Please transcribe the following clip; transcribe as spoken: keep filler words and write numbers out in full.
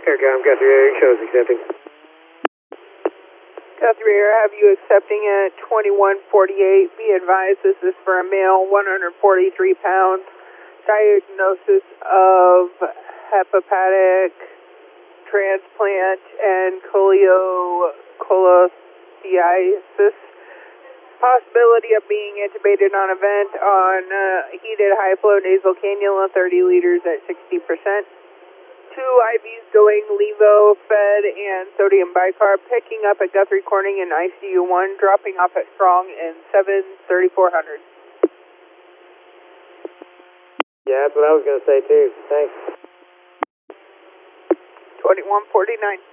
Aircom, Guthrie Air, shows accepting. Guthrie Air, have you accepting at twenty-one forty-eight. Be advised this is for a male, one hundred forty-three pounds, diagnosis of hepatic transplant and cholelithiasis. Possibility of being intubated on a vent on uh, heated high flow nasal cannula, thirty liters at sixty percent. Two I Vs going, levo, fed, and sodium bicarb, picking up at Guthrie Corning in I C U one, dropping off at Strong in seven thirty-four hundred. Yeah, that's what I was going to say too. Thanks. twenty-one forty-nine.